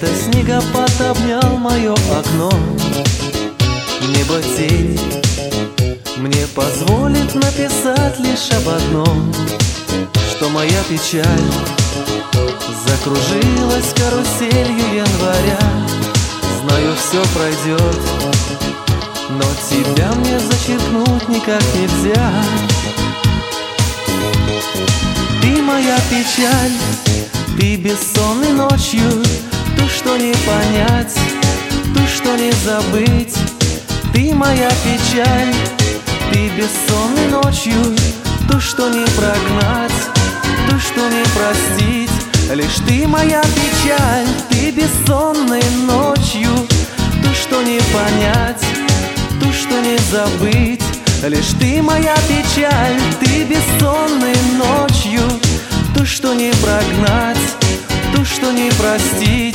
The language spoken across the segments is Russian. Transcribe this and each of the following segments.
Это снегопад обнял мое окно. Небо тень мне позволит написать лишь об одном, что моя печаль закружилась каруселью января. Знаю, все пройдет, но тебя мне зачеркнуть никак нельзя. Ты моя печаль, ты бессонной ночью, ту, что не понять, ту, что не забыть. Ты моя печаль, ты бессонной ночью, ту, что не прогнать, ту, что не простить. Лишь ты моя печаль, ты бессонной ночью, ту, что не понять, ту, что не забыть. Лишь ты моя печаль, ты бессонной ночью, ту, что не прогнать, ту, что не простить.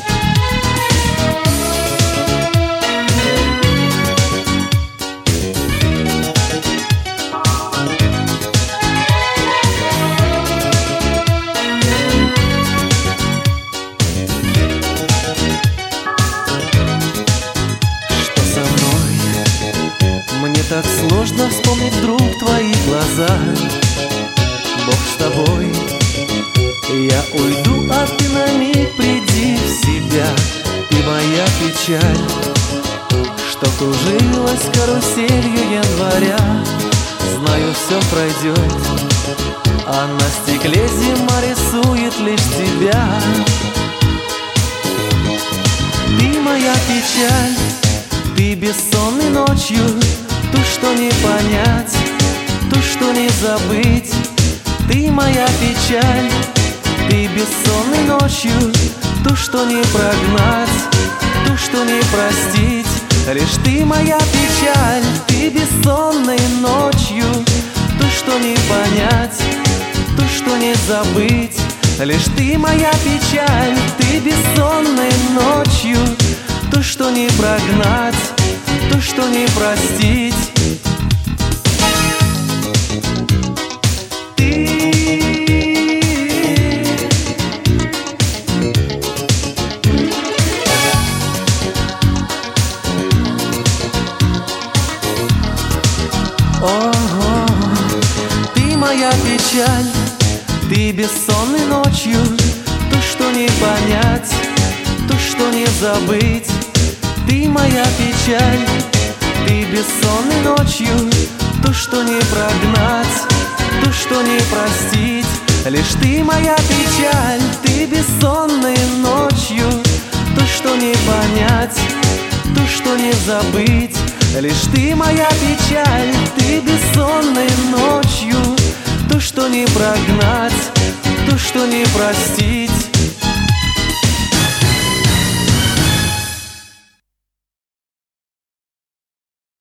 Так сложно вспомнить вдруг твои глаза. Бог с тобой, я уйду, а ты на миг приди в себя. Ты моя печаль, что кружилась каруселью января. Знаю, все пройдет, а на стекле зима рисует лишь тебя. Ты моя печаль, ты бессонной ночью, ту, что не понять, ту, что не забыть. Ты моя печаль, ты бессонной ночью, ту, что не прогнать, ту, что не простить. Лишь ты моя печаль, ты бессонной ночью, ту, что не понять, ту, что не забыть. Лишь ты моя печаль, ты бессонной ночью, ту, что не прогнать, ту, что не простить. Ого, ты моя печаль, ты бессонной ночью, ту, что не понять, ту, что не забыть. Ты моя печаль, ты бессонной ночью, ту, что не прогнать, ту, что не простить. Лишь ты моя печаль, ты бессонной ночью, ту, что не понять, ту, что не забыть. Лишь ты моя печаль, ты бессонной ночью, ту, что не прогнать, ту, что не простить.